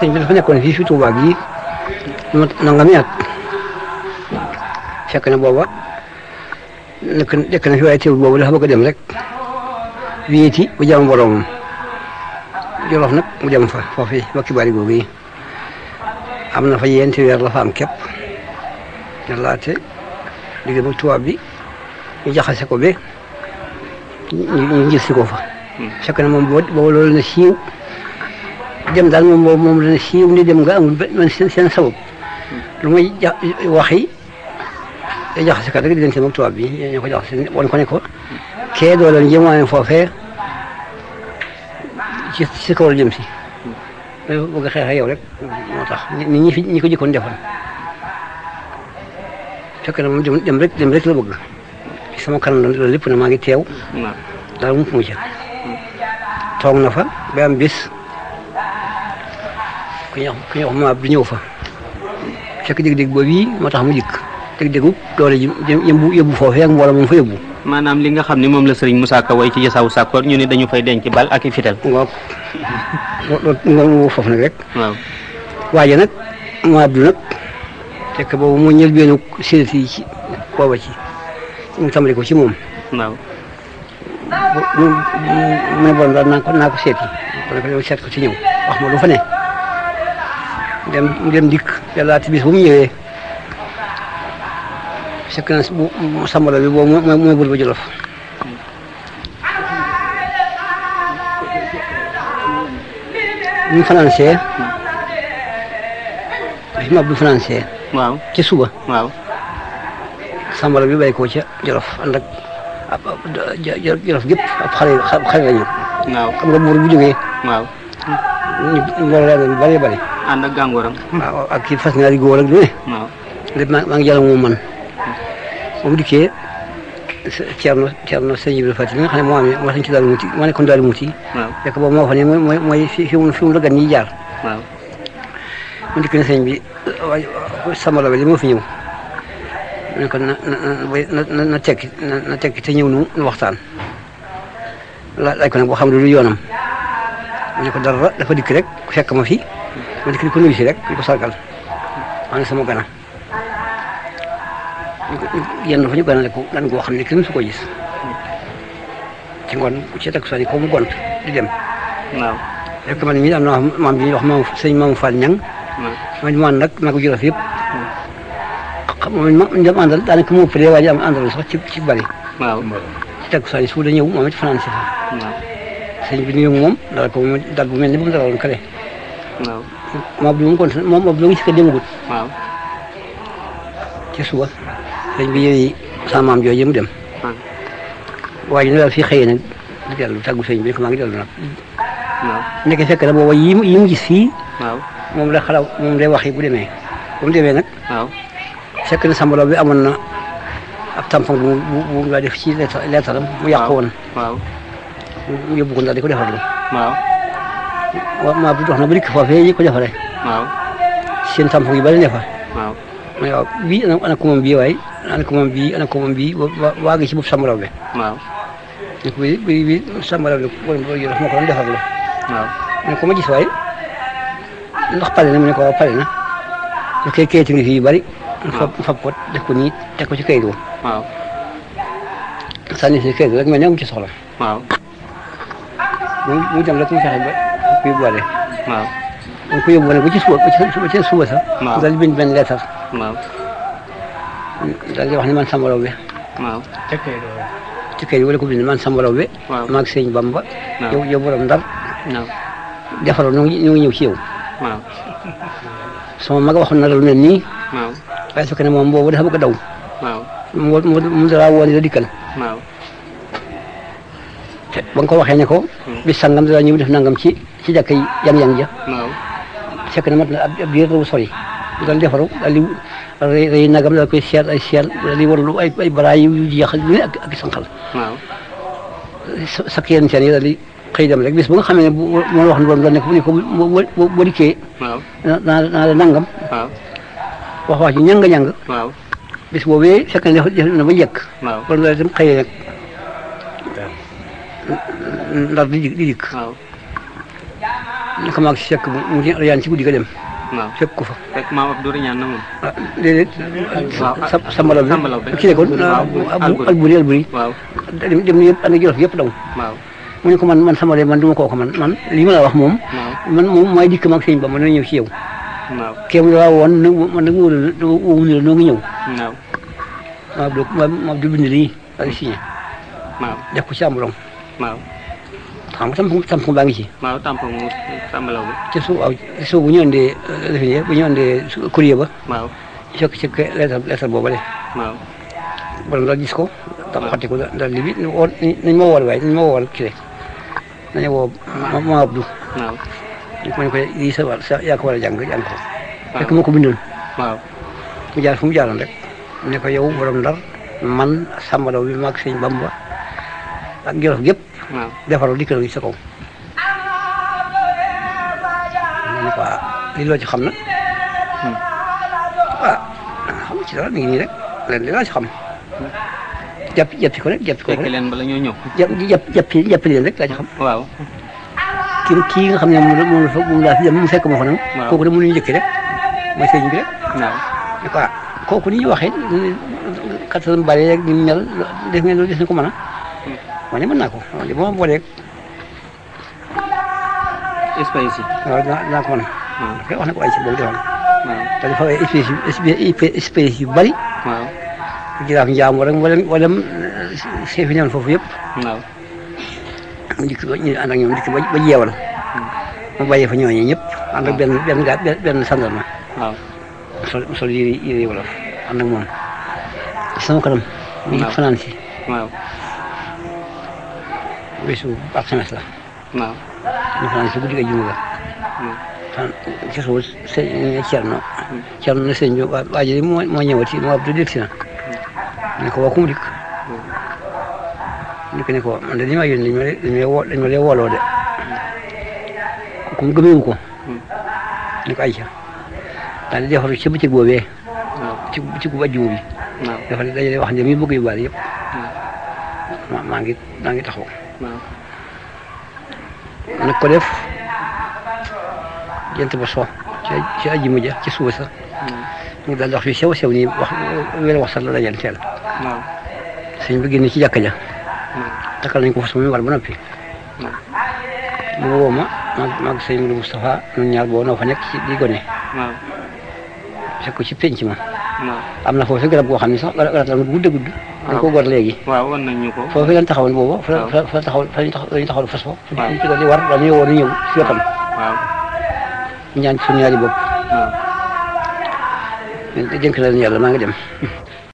sëñ bi dafa nekkoon fii fi Touba gii nangami at fekk na booba nekk na fi waaye teewul boobu dafa bëgg a dem rek wéeti bu jàmm boromam Jolof nag mu dem fa foofu bakki bari googu yi am na fa yenti weer la fa am képp ne laate liggéey ba tubaab bi ñu jaxase ko ba ñu gis si ko fa fekk na moom boobu loolu na siiw dem daal moom dana siiw ni dem nga amul man seen sabab lu may waxi jaxase kat rek diggante moom tubaab bi ñoo ko jaxase woon ko ne ko kee doo leen jëmaane foofee ci kaw la jëm si bëgg a xeex ak yow rek moo tax ñi ko jëkkoon defoon fekk na moom dem rek la bëgg sama kanam loolu lépp na maa ngi teew daal mu ca toog na fa ba am bis ku ñuy wax ma bi ñëw fa fekk dégg-dégg boobu yi moo tax mu dikk dégg-déggu doole ji yóbbu foofee ak mbooloo moom fa yóbbu maanaam li nga xam ne moom la Serigne Moussa Ka way ci Jasaawu Sakkoor ñu ne dañu fay denc bal ak i fital waaw loolu foofu nag rek waaw waaye nag ma Abdou nag fekk boobu moo ñël benn séeréer yi ci booba ci mu tàmbali ko ci moom waaw mu ne bon daal naa ko seeti kon ko seet ko ci ñëw wax ma lu fa ne dem dikk yàlla ti bis bu mu ñëwee fekk na bu sambala bi boobu mooy bul ba Jolof ñu financé bi ma bu financé waaw ci suba waaw sambala bi bàyyi ko ca Jolof ànd ak Jolof gépp ab xale la ñu waaw xam nga buur bu jógee waaw loolu laa doon bari bari ànd ak gàngooram waaw ak kii fas ñaari góor ak lu ne waaw lépp maa ngi jàll moom man moom dikkee Thierno sëñ Ibrahima Fati mi nga xam ne moo amee moo sañ ci daal muti moo nekkoon daal muti fekk boobu moo fa ne mooy fi mu la gan ñiy jaar waaw mu dikk ne sëñ bi waay Samba Laobé li moo fi ñëw mu ne ko na tekki te ñëw nu waxtaan laaj ko nag boo xam ne lu yoonam mu ne ko dara dafa dikk rek fekk ma fi ma dikk di ko nuyu si rek di ko sargal maa ne sama gana yenn fa ñu gën a lekk gan goo xam ne kenn su ko gis ci ngoon ci teg soni ko mu gont di dem waaw fekk man mii am na maam bi ñuy wax maam sëñ Maam Fall Ñang man nag maa ko Jolof yëpp xam ma dem àndal daanaka mu ëppalee waaye am àndal sax ci bari waaw ci teg soni su da ñëw moom it fanaan si fa sëñ bi nuyu moom dal ko dal bu mel ni ba mu dalaloon kale waaw moom bi moom gont moom moom gis ko demagut waaw ci suba sëñ bi yooyu sama maam jooju mu dem waaye ñu daal fii xëyee nag di dellu tàggu sëñ bi ko maa ngi dellu nag nekk fekk na booba yi mu gis fii moom la xalaat moom lay wax yi bu demee nag fekk na Samba Laobé bi amoon na ab tampon bu nga def ci leetaram mu yàq woon mu yóbbu ko ndax di ko defarlu waaw maa bi dox na ba dikk foofee yi ko defaree seen tampon yu bari ne fa waaw bii ana ko moom bii waaye ana ko moom bii waa ngi ci bopp Samba Laobé ne ko bi Samba Laobé moo ko doon defarlu ne ko ma gis waaye ndax pare na mu ne ko waaw pare na lu koy kayiti ngi fii yu bari fab ko def ko nii teg ko ci kayit wo sànni si kayit rek mel ne amu ci soxla mu dem rek mu fexe ba ko yóbbuwaale mu ko yóbbu ne ba ci suba sax daal di bind benn leetar daal di wax ne man Samba Laobé ci kayit wala ko bind man Samba Laobé maag sëñ Bamba yow borom Ndar defaroo ñu ngi ñëw ci yow sama mag waxoon na lu mel nii waaye fekk ne moom boobu dafa bëgg a daw mu dara woon la dikkal ba nga ko waxee ne ko bis sangam dara ñëw def nangam ci jàkka yi yang ja fekk na mat na ab diir la sori dal defaru daal di rëy nagam daal koy seet ay seet daal di warlu ay baraay yu jeexal lu ne ak sanqal sakk yenn seen yi daal di xëy dem rek bis bu nga xamee ne moo wax ne nekk bu ne ko boo dikkee naa la nangam wax ji ñàng bis boobee fekk na def na ba njëkk kon la dem xëyee nag Ndar di dikk naka maag si fekk mu yaan ci guddi ga dem waaw fekk ko fa fekk maam Abdou ñaan na moom ah déedéet sambalaw bi kii ko alburi waaw dem ni yëpp ànd Jolof yëpp daw waaw mu ne ko man samale man duma kooku man li ma la wax moom man moom maay dikk maag sëñ Bamba na ñëw ci yow waaw kéem la woon man nag wóowu ni la noo ngi ñëw waaw ma du bind lii ak signé waaw def ko ci amulong waaw xam nga tampon baa ngi ci waaw tampon mu sambalaw bi ci suuf waaw ci suuf bu ñu andee defe bu ñu andee courrier ba waaw fekk ci lettre boobale waaw borom daal gis ko tam xatti ko daal li bi nañ ma wool waaye nañ ma wool kii rek nañu woo ma Abdou waaw ma ne ko lii sa yaa ko war a jàng ko fekk moo ko bindoon waaw mu jaar fu mu jaaroon rek ne ko yow borom Ndar man sambalaw bi maag sëñ Bamba ak Jolof gépp defaral dikk na sa kaw ma ne ko lii loo ci xam nag xam nga ci dara mi ngi nii rek leen li laa ci xam jàppi ko rek fekk leen bala ñoo ñëw jàppi leen rek laa ci xam waaw kii nga xam ne moom laa fi dem mu fekk ma ko nag kooku de mënuñu njëkk rek mooy sëñ bi rek waaw ne ko kooku ni ñu waxee kattan bari rek ni mel def ngeen loolu des na ko mën a ma ne mën naa ko li ma booleeg espèce yi waaw dinaa ko mën a wax na ko ay si boobu defoon te dafa ay espèce yu bari waaw jiraaf njaam rek wala chef yi newoon foofu yëpp waaw mu dikk ñu ànd ak ñoom dikk ba jeewal mu bàyyee fa ñooñu ñëpp ànd ak benn sandarma waaw sol yére wolof ànd ak moom sama kanam mu ngi fanaan si waaw bésu alxames la waaw ñu fanaan si guddi ga juma ga ci suuf Cerno na sëñ bi waa ji moo ñëwati moo ab du dégg si na ne ko waa ku mu dikk ne ko man de li ma yónni dañ ma lee wooloo de ku mu gëmeewu ko ne ko ayca daal di defaru ci bëccëg boobee ci gu ajjuma bi dafa dajale wax ne mi bëgg yu bari yëpp maa ngi taxaw nag ko def jant ba so ci ajjuma ja ci suba sa ñu daal di wax fi sew nii wax sax la dajal teel sëñ bi génn ci jàkka ja takkal nañ ko fas mu war ba noppi mu woo ma maag sëñ Modou Moustapha ñun ñaar boo noo fa nekk ci di gone fekk ko ci penc ma am na foofu garab goo xam ne sax garab la gudd dañ ko gor léegi waaw wan nañ ñu ko foofu lañ taxawoon boobu fa lañu taxawoon fas fa ci di war dañuy woo ni ñëw ci wetam ñaan ci suñu ñaari bopp dénk na leen yàlla maa ngi dem